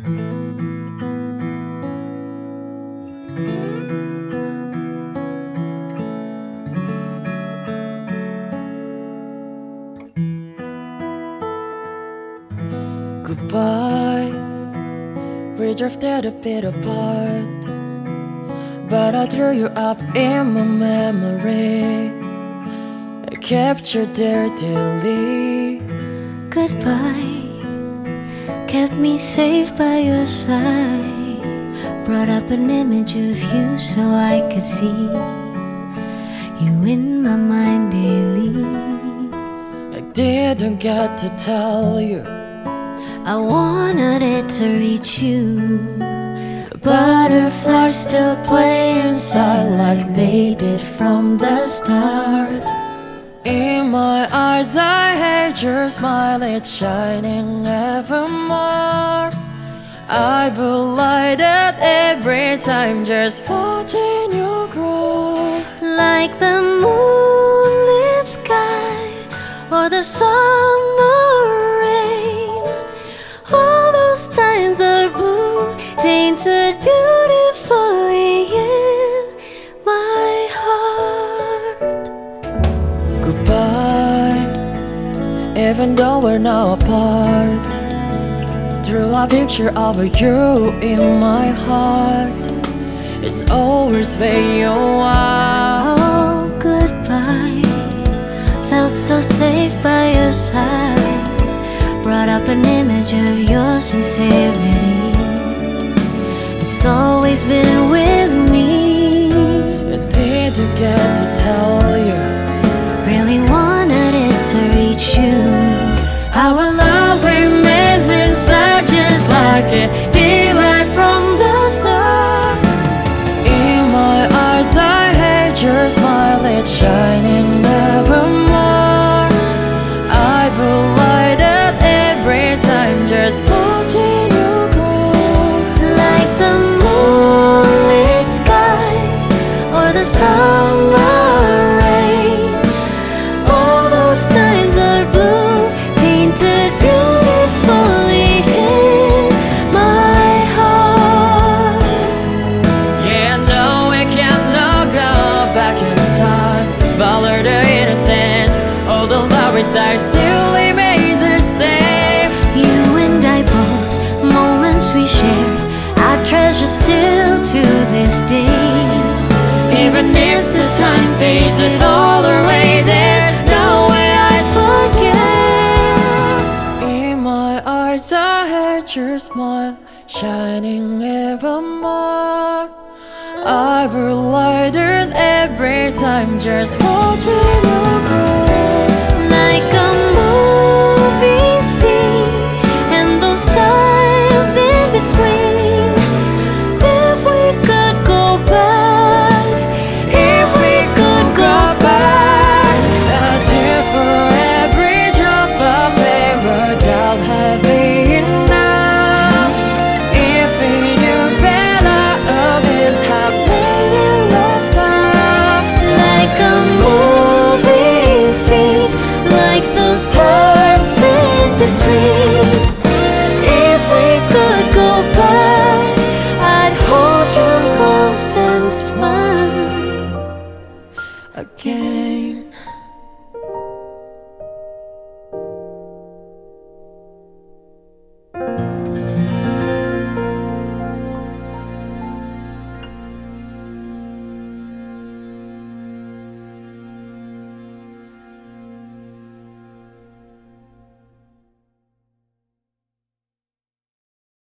Goodbye, we drifted a bit apart, but I drew you up in my memory. I kept you there dearly. Goodbye, kept me safe by your side. Brought up an image of you so I could see you in my mind daily. I didn't get to tell you I wanted it to reach you. the butterflies still play inside like they did from the start. In my eyes I hate your smile, it's shining evermore. I will light it every time just watching you grow. Like the moonlit sky or the summer rain, all those times are blue, tainted beautifully in my heart. Goodbye, even though we're now apart. Drew a picture of you in my heart. It's always where you are. Oh, goodbye, felt so safe by your side. Brought up an image of your sincerity. It's always been with me. I didn't get to tell you, Really wanted it to reach you. our love remains inside just like it did right from the start. In my eyes I hate your smile, it's shining evermore. I will light it every time just watching you grow. Like the moonlit sky or the summer rain, all those times are blue, painted beautifully in my heart. Yeah, no, we cannot go back in time, but learn the innocence. All the love inside still remains the same. You and I both, moments we shared, I treasure still to this day. Even if the time fades it all away, there's no way I'd forget. In my eyes I hate your smile, shining evermore. I will light it every time just watching you grow. Like a movie scene